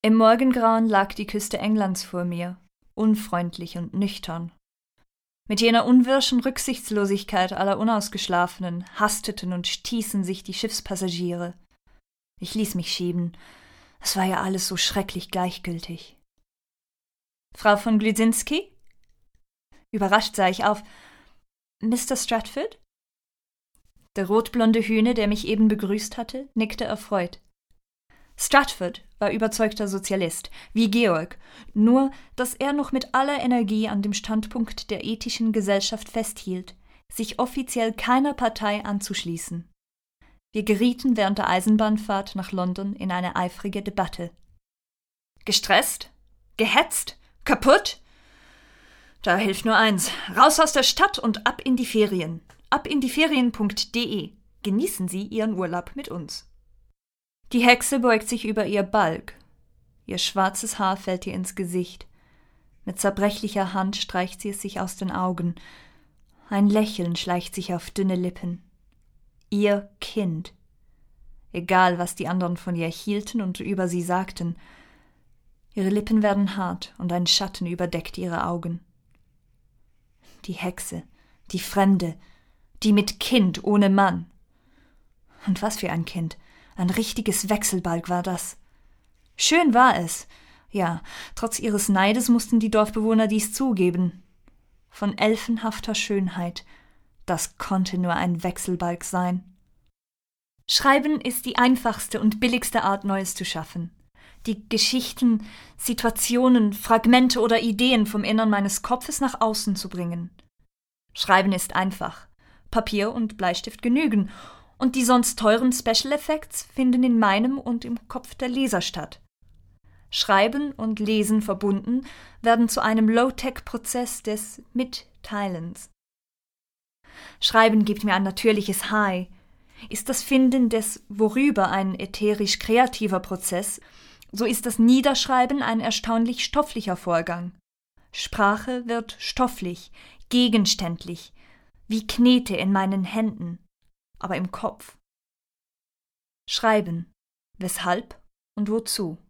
Im Morgengrauen lag die Küste Englands vor mir, unfreundlich und nüchtern. Mit jener unwirschen Rücksichtslosigkeit aller Unausgeschlafenen hasteten und stießen sich die Schiffspassagiere. Ich ließ mich schieben. Es war ja alles so schrecklich gleichgültig. »Frau von Glüsinski?« Überrascht sah ich auf. »Mr. Stratford?« Der rotblonde Hühne, der mich eben begrüßt hatte, nickte erfreut. Stratford war überzeugter Sozialist, wie Georg, nur dass er noch mit aller Energie an dem Standpunkt der ethischen Gesellschaft festhielt, sich offiziell keiner Partei anzuschließen. Wir gerieten während der Eisenbahnfahrt nach London in eine eifrige Debatte. Gestresst? Gehetzt? Kaputt? Da hilft nur eins. Raus aus der Stadt und ab in die Ferien. AbinDieferien.de. Genießen Sie Ihren Urlaub mit uns. Die Hexe beugt sich über ihr Balg. Ihr schwarzes Haar fällt ihr ins Gesicht. Mit zerbrechlicher Hand streicht sie es sich aus den Augen. Ein Lächeln schleicht sich auf dünne Lippen. Ihr Kind. Egal, was die anderen von ihr hielten und über sie sagten. Ihre Lippen werden hart und ein Schatten überdeckt ihre Augen. Die Hexe, die Fremde, die mit Kind ohne Mann. Und was für ein Kind. Ein richtiges Wechselbalg war das. Schön war es. Ja, trotz ihres Neides mussten die Dorfbewohner dies zugeben. Von elfenhafter Schönheit. Das konnte nur ein Wechselbalg sein. Schreiben ist die einfachste und billigste Art, Neues zu schaffen. Die Geschichten, Situationen, Fragmente oder Ideen vom Innern meines Kopfes nach außen zu bringen. Schreiben ist einfach. Papier und Bleistift genügen. Und die sonst teuren Special Effects finden in meinem und im Kopf der Leser statt. Schreiben und Lesen verbunden werden zu einem Low-Tech-Prozess des Mitteilens. Schreiben gibt mir ein natürliches High. Ist das Finden des Worüber ein ätherisch-kreativer Prozess, so ist das Niederschreiben ein erstaunlich stofflicher Vorgang. Sprache wird stofflich, gegenständlich, wie Knete in meinen Händen, aber im Kopf. Schreiben. Weshalb und wozu?